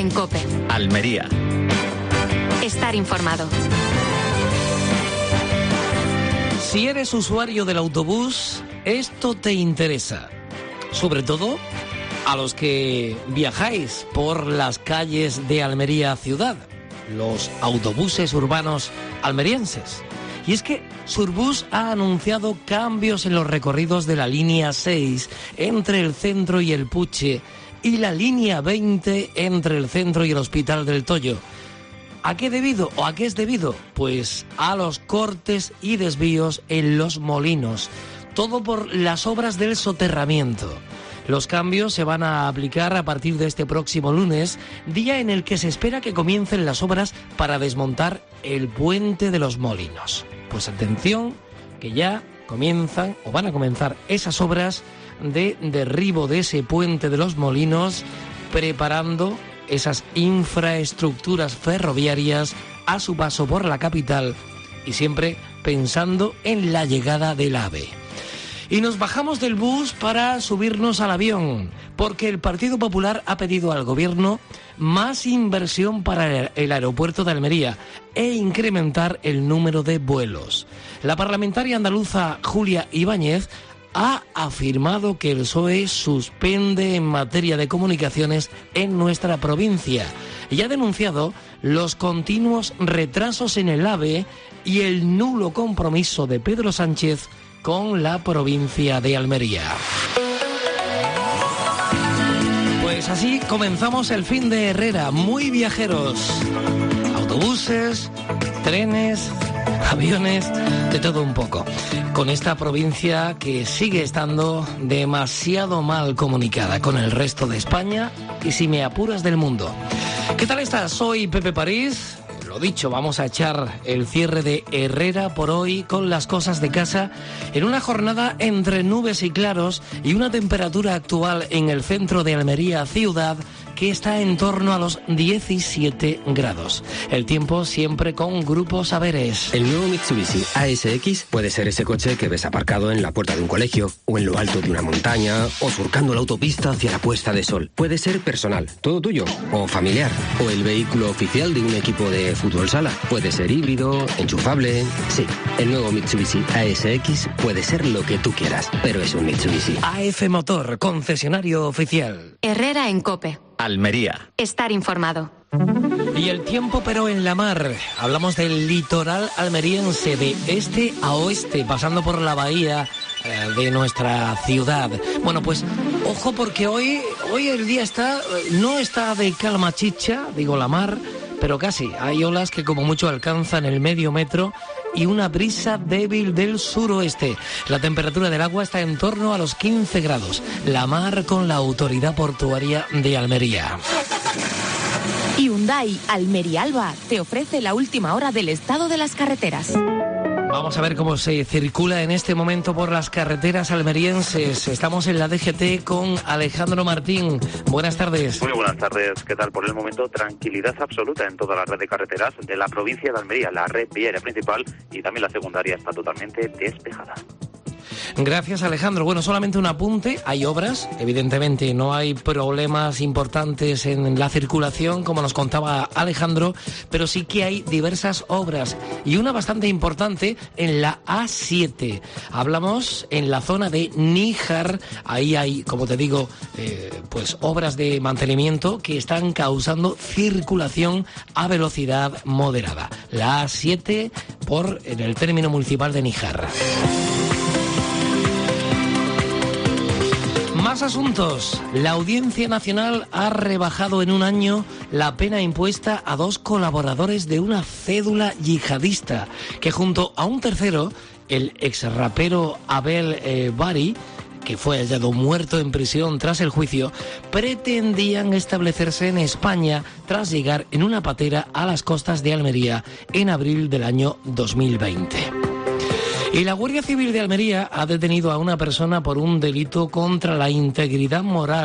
en COPE. Almería. Estar informado. Si eres usuario del autobús, esto te interesa. Sobre todo a los que viajáis por las calles de Almería ciudad, los autobuses urbanos almerienses. Y es que Surbus ha anunciado cambios en los recorridos de la línea 6 entre el centro y el Puche y la línea 20 entre el centro y el Hospital del Toyo. ¿A qué debido o a qué es debido? Pues a los cortes y desvíos en Los Molinos. Todo por las obras del soterramiento. Los cambios se van a aplicar a partir de este próximo lunes, día en el que se espera que comiencen las obras para desmontar el puente de Los Molinos. Pues atención, que ya comienzan o van a comenzar esas obras de derribo de ese puente de Los Molinos, preparando esas infraestructuras ferroviarias a su paso por la capital y siempre pensando en la llegada del AVE. Y nos bajamos del bus para subirnos al avión, porque el Partido Popular ha pedido al Gobierno más inversión para el aeropuerto de Almería e incrementar el número de vuelos. La parlamentaria andaluza Julia Ibáñez ha afirmado que el PSOE suspende en materia de comunicaciones en nuestra provincia y ha denunciado los continuos retrasos en el AVE y el nulo compromiso de Pedro Sánchez con la provincia de Almería. Pues así comenzamos el fin de Herrera, muy viajeros. Autobuses, trenes, aviones, de todo un poco. Con esta provincia que sigue estando demasiado mal comunicada con el resto de España y, si me apuras, del mundo. ¿Qué tal estás? Soy Pepe París. Lo dicho, vamos a echar el cierre de Herrera por hoy con las cosas de casa en una jornada entre nubes y claros y una temperatura actual en el centro de Almería ciudad que está en torno a los 17 grados. El tiempo siempre con Grupo Saberes. El nuevo Mitsubishi ASX puede ser ese coche que ves aparcado en la puerta de un colegio, o en lo alto de una montaña, o surcando la autopista hacia la puesta de sol. Puede ser personal, todo tuyo, o familiar, o el vehículo oficial de un equipo de fútbol sala. Puede ser híbrido, enchufable. Sí, el nuevo Mitsubishi ASX puede ser lo que tú quieras, pero es un Mitsubishi. AF Motor, concesionario oficial. Herrera en COPE. Almería. Estar informado. Y el tiempo, pero en la mar. Hablamos del litoral almeriense, de este a oeste, pasando por la bahía de nuestra ciudad. Bueno, pues ojo, porque hoy el día no está de calma chicha, digo la mar, pero casi. Hay olas que como mucho alcanzan el medio metro y una brisa débil del suroeste. La temperatura del agua está en torno a los 15 grados. La mar con la autoridad portuaria de Almería. Hyundai Almería Alba te ofrece la última hora del estado de las carreteras. Vamos a ver cómo se circula en este momento por las carreteras almerienses. Estamos en la DGT con Alejandro Martín. Buenas tardes. Muy buenas tardes. ¿Qué tal? Por el momento, tranquilidad absoluta en toda la red de carreteras de la provincia de Almería. La red viaria principal y también la secundaria está totalmente despejada. Gracias, Alejandro. Bueno, solamente un apunte. Hay obras, evidentemente no hay problemas importantes en la circulación, como nos contaba Alejandro, pero sí que hay diversas obras y una bastante importante en la A7. Hablamos en la zona de Níjar. Ahí hay, como te digo, pues obras de mantenimiento que están causando circulación a velocidad moderada. La A7 en el término municipal de Níjar. Más asuntos. La Audiencia Nacional ha rebajado en un año la pena impuesta a 2 colaboradores de una cédula yihadista que, junto a un tercero, el exrapero Abel Bari, que fue hallado muerto en prisión tras el juicio, pretendían establecerse en España tras llegar en una patera a las costas de Almería en abril del año 2020. Y la Guardia Civil de Almería ha detenido a una persona por un delito contra la integridad moral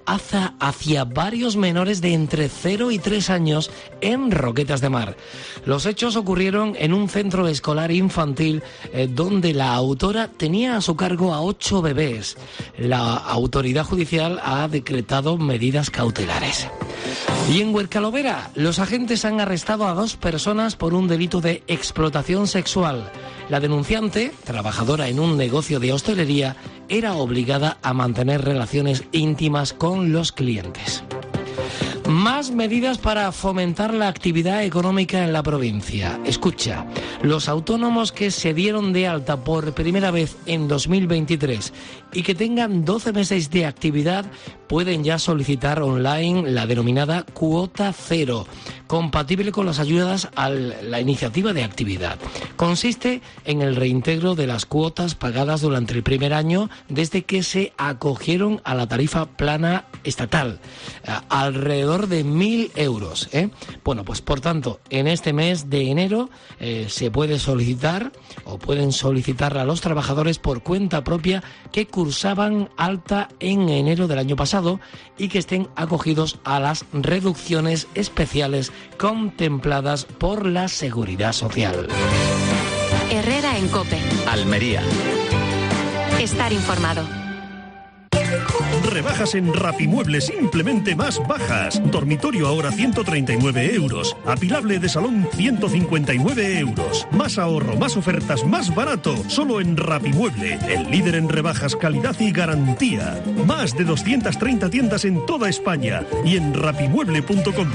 hacia varios menores de entre 0 y 3 años en Roquetas de Mar. Los hechos ocurrieron en un centro escolar infantil donde la autora tenía a su cargo a 8 bebés. La autoridad judicial ha decretado medidas cautelares. Y en Huercalovera, los agentes han arrestado a 2 personas por un delito de explotación sexual. La denunciante, trabajadora en un negocio de hostelería, era obligada a mantener relaciones íntimas con los clientes. Más medidas para fomentar la actividad económica en la provincia. Escucha, los autónomos que se dieron de alta por primera vez en 2023 y que tengan 12 meses de actividad pueden ya solicitar online la denominada cuota cero, compatible con las ayudas a la iniciativa de actividad. Consiste en el reintegro de las cuotas pagadas durante el primer año desde que se acogieron a la tarifa plana estatal, alrededor de 1.000 euros. Bueno, pues por tanto, en este mes de enero se puede solicitar o pueden solicitar a los trabajadores por cuenta propia que cursaban alta en enero del año pasado y que estén acogidos a las reducciones especiales contempladas por la Seguridad Social. Herrera en COPE. Almería. Estar informado. Rebajas en Rapimueble, simplemente más bajas. Dormitorio ahora 139 euros. Apilable de salón 159 euros. Más ahorro, más ofertas, más barato. Solo en Rapimueble, el líder en rebajas, calidad y garantía. Más de 230 tiendas en toda España y en rapimueble.com.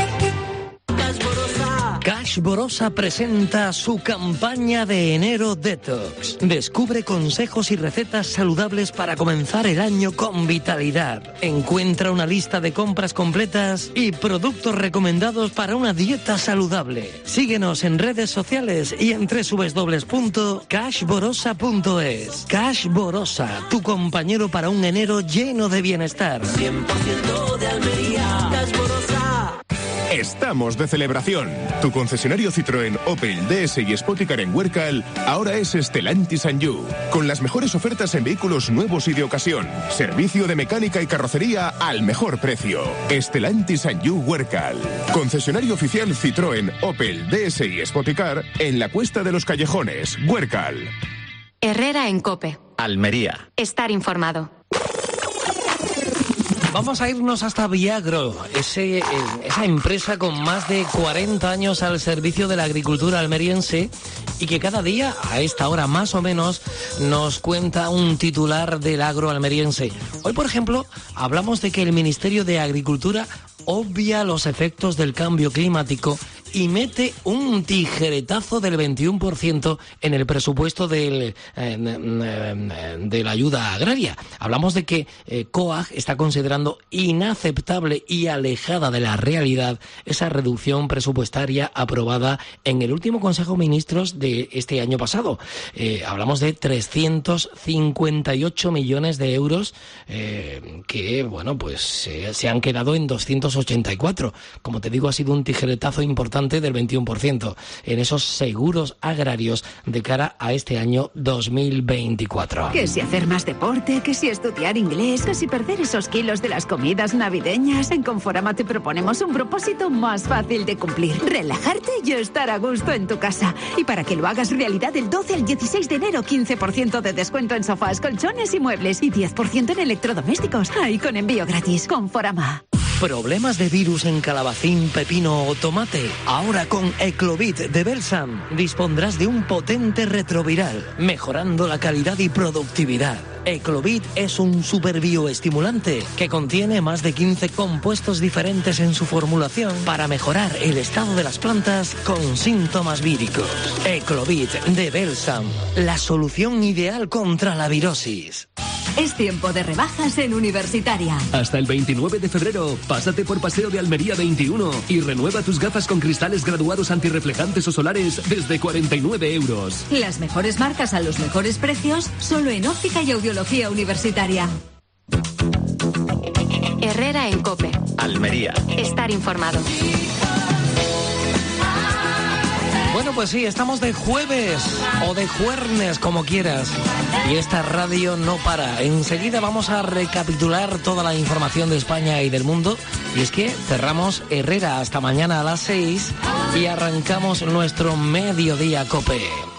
Cash Borosa presenta su campaña de enero Detox. Descubre consejos y recetas saludables para comenzar el año con vitalidad. Encuentra una lista de compras completas y productos recomendados para una dieta saludable. Síguenos en redes sociales y en www.cashborosa.es. Cash Borosa, tu compañero para un enero lleno de bienestar. 100% de Almería. Cash Borosa. Estamos de celebración. Tu concesionario Citroën, Opel, DS y Spoticar en Huércal ahora es Stellantis Sanyu, con las mejores ofertas en vehículos nuevos y de ocasión. Servicio de mecánica y carrocería al mejor precio. Stellantis Sanyu Huércal. Concesionario oficial Citroën, Opel, DS y Spoticar en la Cuesta de los Callejones, Huércal. Herrera en COPE. Almería. Estar informado. Vamos a irnos hasta Viagro, esa empresa con más de 40 años al servicio de la agricultura almeriense y que cada día, a esta hora más o menos, nos cuenta un titular del agro almeriense. Hoy, por ejemplo, hablamos de que el Ministerio de Agricultura obvia los efectos del cambio climático y mete un tijeretazo del 21% en el presupuesto de la ayuda agraria. Hablamos de que COAG está considerando inaceptable y alejada de la realidad esa reducción presupuestaria aprobada en el último Consejo de Ministros de este año pasado. Hablamos de 358 millones de euros que, bueno, pues se han quedado en 284. Como te digo, ha sido un tijeretazo importante del 21% en esos seguros agrarios de cara a este año 2024. Que si hacer más deporte, que si estudiar inglés, que si perder esos kilos de las comidas navideñas. En Conforama te proponemos un propósito más fácil de cumplir: relajarte y estar a gusto en tu casa. Y para que lo hagas realidad, del 12 al 16 de enero, 15% de descuento en sofás, colchones y muebles y 10% en electrodomésticos. Ahí con envío gratis. Conforama. ¿Problemas de virus en calabacín, pepino o tomate? Ahora con Eclovit de Belsam dispondrás de un potente retroviral, mejorando la calidad y productividad. Eclovit es un superbioestimulante que contiene más de 15 compuestos diferentes en su formulación para mejorar el estado de las plantas con síntomas víricos. Eclovit de Belsam, la solución ideal contra la virosis. Es tiempo de rebajas en Universitaria. Hasta el 29 de febrero, pásate por Paseo de Almería 21 y renueva tus gafas con cristales graduados antirreflejantes o solares desde 49 euros. Las mejores marcas a los mejores precios, solo en óptica y audiología universitaria. Herrera en COPE. Almería. Estar informado. Bueno, pues sí, estamos de jueves o de juernes, como quieras. Y esta radio no para. Enseguida vamos a recapitular toda la información de España y del mundo. Y es que cerramos Herrera hasta mañana a las 6 y arrancamos nuestro Mediodía Cope.